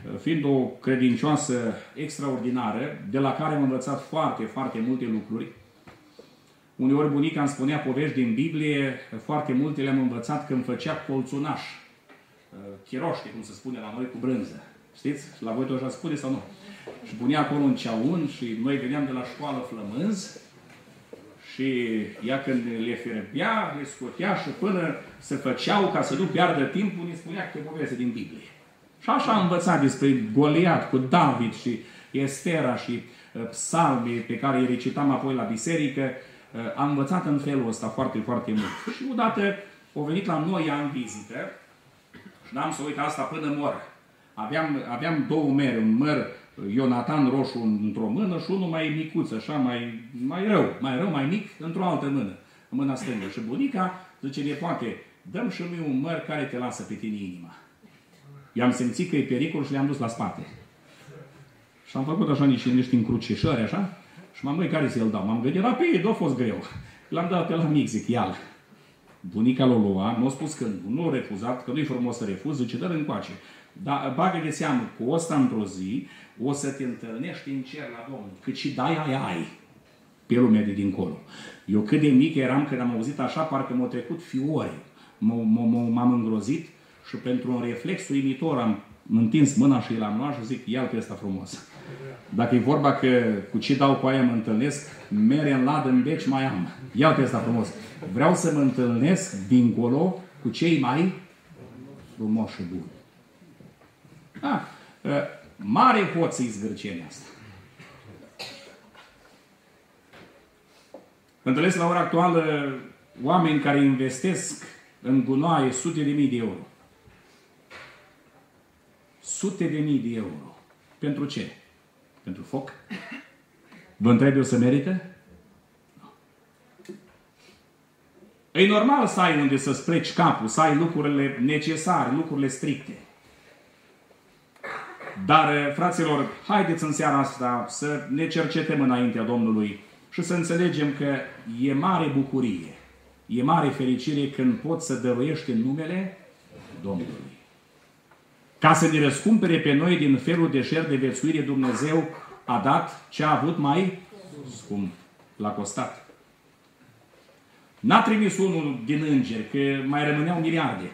fiind o credincioasă extraordinară, de la care am învățat foarte, foarte multe lucruri. Uneori bunica îmi spunea povești din Biblie, foarte multe le-am învățat când făcea colțunaș. Chiroște, cum se spune la noi, cu brânză. Știți? La voi tot așa spune sau nu? Și punea acolo un ceaun și noi veneam de la școală flămânzi și ea când le fierbea, le scotea și până se făceau ca să nu piardă timpul, ne spunea câte poveste din Biblie. Și așa am învățat despre Goliat cu David și Estera și psalmii pe care îi recitam apoi la biserică. Am învățat în felul ăsta foarte, foarte mult. Și odată au venit la noi în vizită și n-am să uit asta până mor. Aveam, aveam două mere, un măr Ionatan roșu într-o mână și unul mai micuț, așa, mai, mai rău, mai rău, mai mic, într-o altă mână, în mâna stângă. Și bunica zice, nepoate, dăm și mie un măr care te lasă pe tine inima. I-am simțit că e pericol și le-am dus la spate. Și am făcut așa niște, niște încrucișări, așa, și m-am băi, care să-l dau? M-am gândit rapid, a fost greu. L-am dat pe la mic, zic, ia-l. Bunica l-o lua, nu a spus când, nu a refuzat, că nu-i frumos să refuz, zice, dă-l încoace. Dar bagă de seamă, cu ăsta într-o zi, o să te întâlnești în cer la Domnul. Cât și dai, ai, ai. Pe lumea de dincolo. Eu cât de mic eram când am auzit așa, parcă m-au trecut fiori. M-am îngrozit și pentru un reflex uimitor am întins mâna și l-am luat și zic, ia-l pe ăsta frumos. Dacă e vorba că cu ce dau cu aia mă întâlnesc, mere în ladă, în beci mai am. Ia-l pe ăsta frumos. Vreau să mă întâlnesc dincolo cu cei mai frumoși și buni. Ah, mare hoță izgârcenia asta. Întâlnesc la ora actuală oameni care investesc în gunoaie sute de mii de euro. Sute de mii de euro. Pentru ce? Pentru foc? Vă întreb eu să merită? E normal să ai unde să-ți pleci capul, să ai lucrurile necesare, lucrurile stricte. Dar, fraților, haideți în seara asta să ne cercetăm înaintea Domnului și să înțelegem că e mare bucurie, e mare fericire când poți să dăruiești în numele Domnului. Ca să ne răscumpere pe noi din felul de șer de viețuire, Dumnezeu a dat ce a avut mai scump, l-a costat. N-a trimis unul din îngeri, că mai rămâneau miliarde.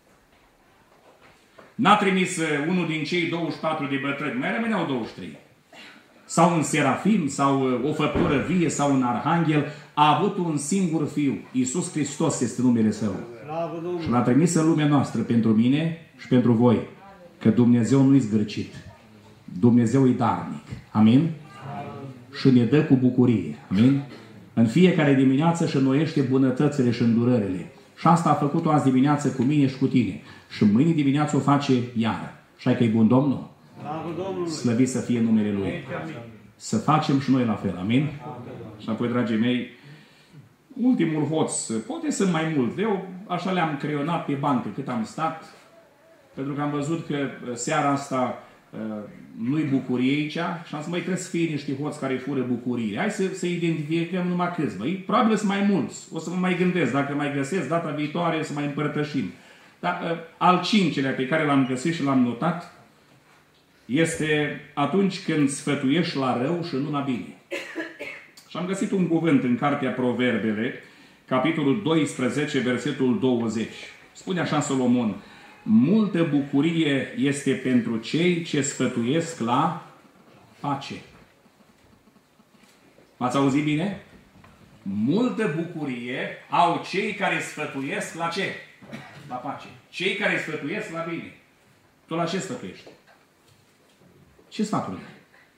N-a trimis unul din cei douăzeci și patru de bătrâni, mai rămâneau douăzeci și trei. Sau un serafim, sau o făptură vie, sau un arhanghel, a avut un singur fiu. Iisus Hristos este numele Său. Și l-a trimis în lumea noastră pentru mine și pentru voi. Că Dumnezeu nu-i zgârcit. Dumnezeu e darnic. Amin? Amin? Și ne dă cu bucurie. Amin? În fiecare dimineață și înnoiește bunătățile și îndurările. Și asta a făcut-o azi dimineață cu mine și cu tine. Și mâine dimineață o face iară. Și că e bun Domnul? Slăvit să fie numele Lui. Amin. Să facem și noi la fel. Amin? Amin? Și apoi, dragii mei, ultimul hoț, poate sunt mai mult. Eu așa le-am creionat pe bancă cât am stat, pentru că am văzut că seara asta uh, nu-i bucurie aici și am zis, măi, trebuie să fie niște hoți care fură bucurie. Hai să, să identificăm numai câțiva. Probabil sunt mai mulți. O să mă mai gândesc. Dacă mai găsesc data viitoare, să mai împărtășim. Dar uh, al cincilea pe care l-am găsit și l-am notat este atunci când sfătuiești la rău și nu la bine. Și am găsit un cuvânt în Cartea Proverbele, capitolul doisprezece, versetul douăzeci. Spune așa Solomon, multă bucurie este pentru cei ce sfătuiesc la pace. M-ați auzit bine? Multă bucurie au cei care sfătuiesc la ce? La pace. Cei care sfătuiesc la bine. Tu la ce sfătuiești? Ce sfaturi ai?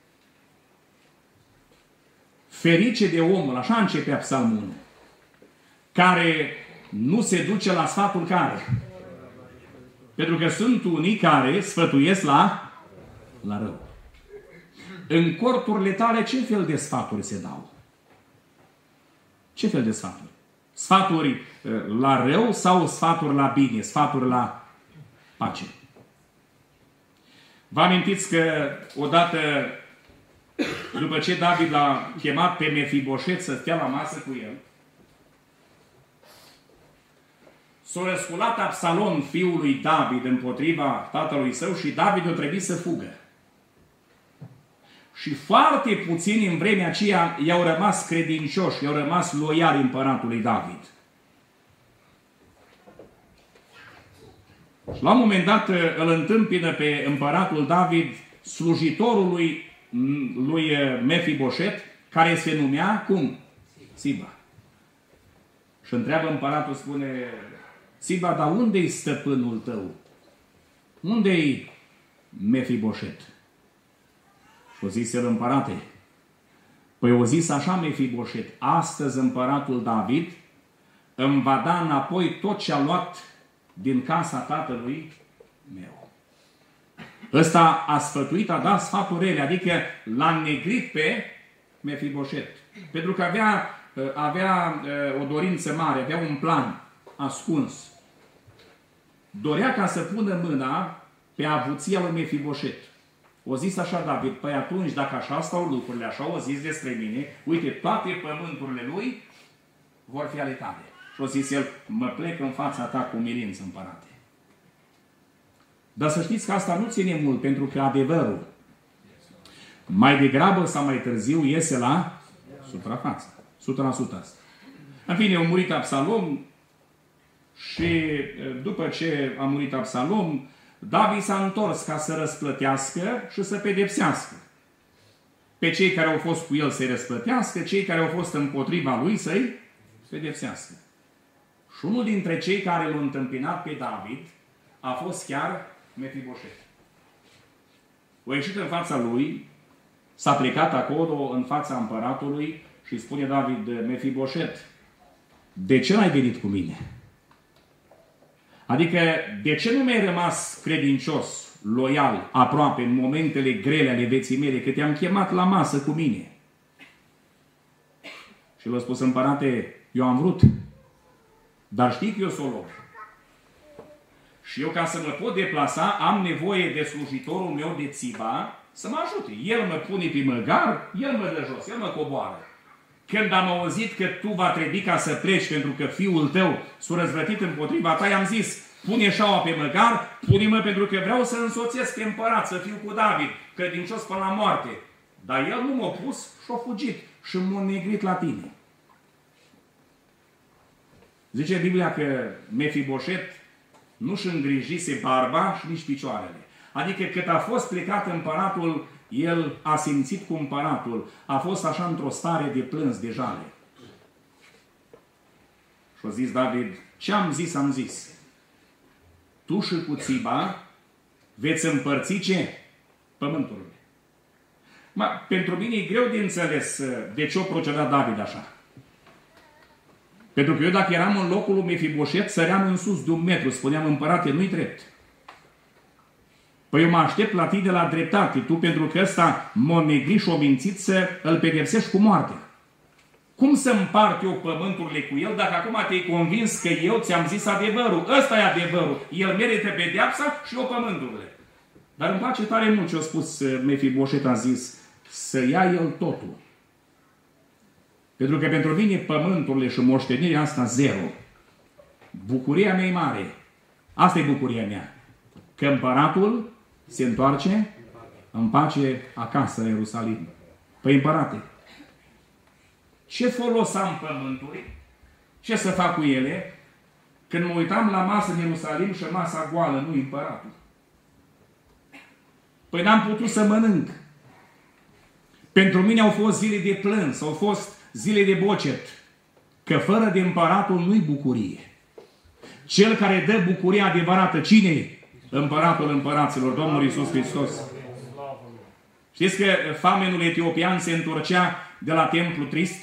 Ferice de omul, așa începea Psalmul unu, care nu se duce la sfatul care? Pentru că sunt unii care sfătuiesc la, la rău. În corturile tale ce fel de sfaturi se dau? Ce fel de sfaturi? Sfaturi la rău sau sfaturi la bine? Sfaturi la pace? Vă amintiți că odată, după ce David l-a chemat pe Mefiboset să stea la masă cu el, S-a răsculat Absalom, fiul lui David, împotriva tatălui său și David a trebuit să fugă. Și foarte puțini în vremea aceea i-au rămas credincioși, i-au rămas loiali împăratului David. Și la un moment dat îl întâmpină pe împăratul David slujitorul lui, lui Mefiboset, care se numea, cum? Siba. Și întreabă împăratul, spune, Siba, dar unde-i stăpânul tău? Unde-i Mefiboset? Și o zis el, împărate, păi o zis așa Mefiboset, astăzi împăratul David îmi va da înapoi tot ce a luat din casa tatălui meu. Ăsta a sfătuit, a dat sfaturi rele, adică l-a negrit pe Mefiboset. Pentru că avea, avea o dorință mare, avea un plan ascuns. Dorea ca să pună mâna pe avuția lui Mefiboset. O zis așa David, păi atunci, dacă așa stau lucrurile, așa o zis despre mine, uite, toate pământurile lui vor fi ale tale. Și o zis el, mă plec în fața ta cu milință, împărate. Dar să știți că asta nu ține mult, pentru că adevărul mai degrabă sau mai târziu iese la suprafață. o sută la sută asta. În fine, a murit Absalom și după ce a murit Absalom, David s-a întors ca să răsplătească și să pedepsească. Pe cei care au fost cu el să-i răsplătească, cei care au fost împotriva lui să-i pedepsească. Și unul dintre cei care l-au întâmpinat pe David a fost chiar Mefiboset. A ieșit în fața lui, s-a plecat acolo în fața împăratului și spune David, Mefiboset, de ce n-ai venit cu mine? Adică, de ce nu mi-ai rămas credincios, loial, aproape, în momentele grele ale vieții mele, că te-am chemat la masă cu mine? Și l-a spus, împărate, eu am vrut, dar știi că eu sunt loc. Și eu, ca să mă pot deplasa, am nevoie de slujitorul meu de Țiba să mă ajute. El mă pune pe măgar, el mă dă jos, el mă coboară. Când am auzit că tu va trebui ca să pleci pentru că fiul tău s-a răzvrătit împotriva ta, i-am zis, pune șaua pe măgar, pune-mă pentru că vreau să însoțesc pe împărat, să fiu cu David, credincios până la moarte. Dar el nu m-a pus și-a fugit și m-a negrit la tine. Zice Biblia că Mefiboset nu-și îngrijise barba și nici picioarele. Adică cât a fost plecat împăratul, el a simțit cu împăratul. A fost așa într-o stare de plâns, de jale. Și a zis David, ce am zis, am zis. Tu și cu Țiba veți împărți ce? Pământurile. Ma, pentru mine e greu de înțeles de ce a procedat David așa. Pentru că eu dacă eram în locul lui Mefiboset, săream în sus de un metru, spuneam, împărate, nu-i drept. Păi eu mă aștept la tine de la dreptate, tu pentru că ăsta m-a negrit și o mințit să îl pedepsești cu moartea. Cum să împart eu pământurile cu el dacă acum te-ai convins că eu ți-am zis adevărul? Ăsta e adevărul. El merită pedeapsa și eu pământurile. Dar îmi place tare mult ce a spus Mefiboset, a zis, să ia el totul. Pentru că pentru mine pământurile și moștenirea asta zero. Bucuria mea e mare. Asta e bucuria mea. Că împăratul se întoarce în pace acasă în Ierusalim. Păi împărate, ce folos am pământului? Ce să fac cu ele? Când mă uitam la masă în Ierusalim și masa goală, nu împăratul. Păi n-am putut să mănânc. Pentru mine au fost zile de plâns, au fost zile de bocet. Că fără de împăratul nu-i bucurie. Cel care dă bucuria adevărată, cine-i? Împăratul împăraților, Domnul Iisus Hristos. Știți că famenul etiopian se întorcea de la templu trist?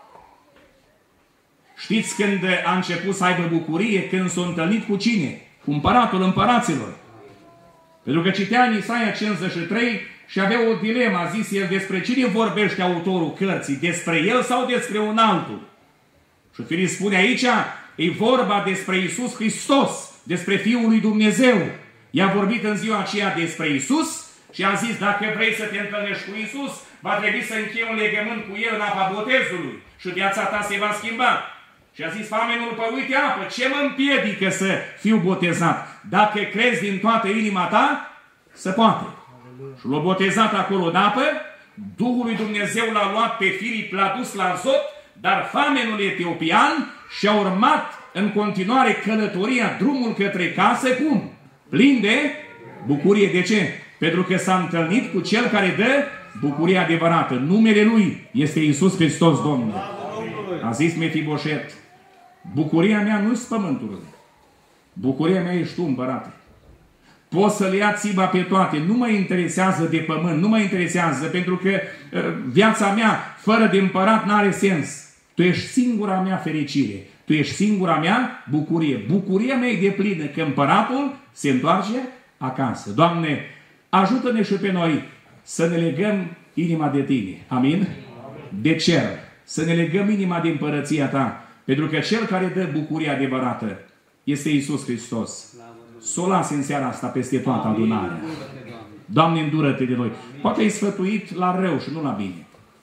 Știți când a început să aibă bucurie? Când s-a întâlnit cu cine? Cu împăratul împăraților. Pentru că citea în Isaia cincizeci și trei și avea o dilemă, a zis el, despre cine vorbește autorul cărții? Despre el sau despre un altul? Și Filip spune aici, e vorba despre Iisus Hristos, despre Fiul lui Dumnezeu. I-a vorbit în ziua aceea despre Iisus și a zis, dacă vrei să te întâlnești cu Iisus, va trebui să închei un legământ cu El în apa botezului și viața ta se va schimba. Și a zis famenul, păi uite apă, ce mă împiedică să fiu botezat? Dacă crezi din toată inima ta, se poate. Și l-a botezat acolo în apă, Duhul lui Dumnezeu l-a luat pe Filip, l-a dus la Azot, dar famenul etiopian și-a urmat în continuare călătoria, drumul către casă, cum? Plin de bucurie. De ce? Pentru că s-a întâlnit cu Cel care dă bucuria adevărată. Numele Lui este Iisus Hristos Domnul. A zis Mefiboset, bucuria mea nu-s pământul. Bucuria mea ești tu, împărate. Poți să le ia țiba pe toate. Nu mă interesează de pământ, nu mă interesează, pentru că uh, viața mea fără de împărat n-are sens. Tu ești singura mea fericire. Tu ești singura mea bucurie. Bucuria mea e deplină că împăratul se întoarce acasă. Doamne, ajută-ne și pe noi să ne legăm inima de Tine. Amin? De cer. Să ne legăm inima de împărăția Ta. Pentru că Cel care dă bucuria adevărată este Iisus Hristos. S-o lase în seara asta peste toată adunarea. Doamne, îndură-te de noi. Poate ai sfătuit la rău și nu la bine.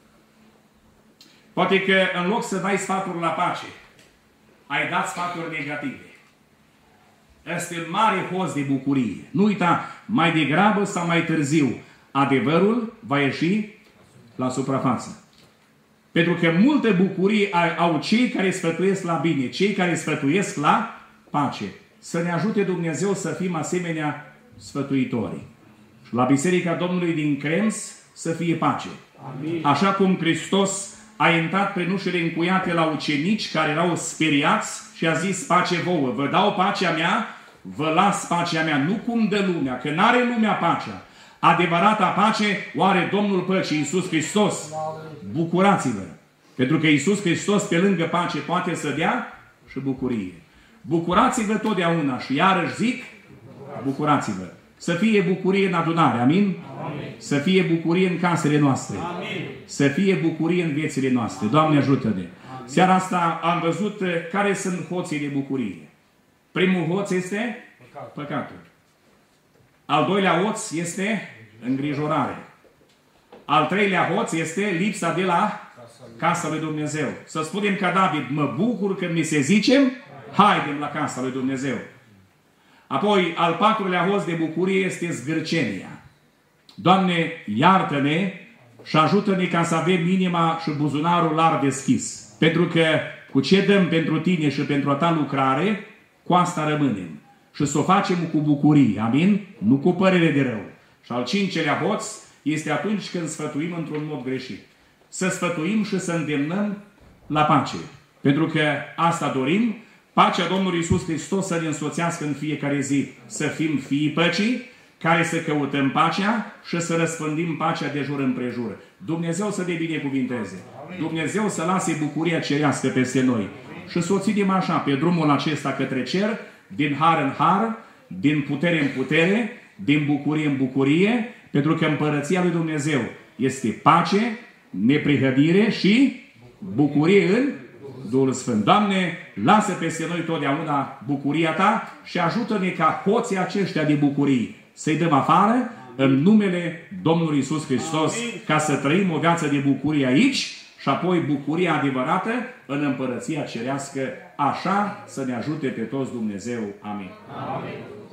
Poate că în loc să dai sfaturi la pace, ai dat sfaturi negative. Este un mare hoț de bucurie. Nu uita, mai degrabă sau mai târziu, adevărul va ieși la suprafață. Pentru că multă bucurie au cei care sfătuiesc la bine, cei care sfătuiesc la pace. Să ne ajute Dumnezeu să fim asemenea sfătuitorii. Și la Biserica Domnului din Crems să fie pace. Amin. Așa cum Hristos a intrat prin ușile încuiate la ucenici care erau speriați și a zis pace vouă. Vă dau pacea mea, vă las pacea mea. Nu cum dă lumea, că n-are lumea pacea. Adevărata pace o are Domnul Păcii, Iisus Hristos. Bucurați-vă! Pentru că Iisus Hristos pe lângă pace poate să dea și bucurie. Bucurați-vă totdeauna și iarăși zic, bucurați-vă. Să fie bucurie în adunare, amin? Amin. Să fie bucurie în casele noastre. Amin. Să fie bucurie în viețile noastre. Doamne, ajută-ne! Seara asta am văzut care sunt hoții de bucurie. Primul hoț este Păcat. păcatul. Al doilea hoț este îngrijorare. Al treilea hoț este lipsa de la casa lui Dumnezeu. Să spunem ca David, mă bucur când mi se zicem, haidem la casa lui Dumnezeu. Apoi, al patrulea hoț de bucurie este zgârcenia. Doamne, iartă-ne și ajută-ne ca să avem inima și buzunarul larg deschis. Pentru că cu ce dăm pentru Tine și pentru a Ta lucrare, cu asta rămânem. Și să o facem cu bucurie. Amin? Nu cu părere de rău. Și al cincelea hoț este atunci când sfătuim într-un mod greșit. Să sfătuim și să îndemnăm la pace. Pentru că asta dorim, pacea Domnului Iisus Hristos să ne însoțească în fiecare zi. Să fim fiii păcii, care să căutăm pacea și să răspândim pacea de jur împrejur. Dumnezeu să ne binecuvinteze. Dumnezeu să lase bucuria cerească peste noi. Și să o ținem așa, pe drumul acesta către cer, din har în har, din putere în putere, din bucurie în bucurie, pentru că împărăția lui Dumnezeu este pace, neprihădire și bucurie în Duhul Sfânt. Doamne, lasă peste noi totdeauna bucuria Ta și ajută-ne ca hoții aceștia de bucurii să-i dăm afară în numele Domnului Iisus Hristos. Amin. Ca să trăim o viață de bucurie aici și apoi bucuria adevărată în împărăția cerească. Așa să ne ajute pe toți Dumnezeu. Amin. Amin.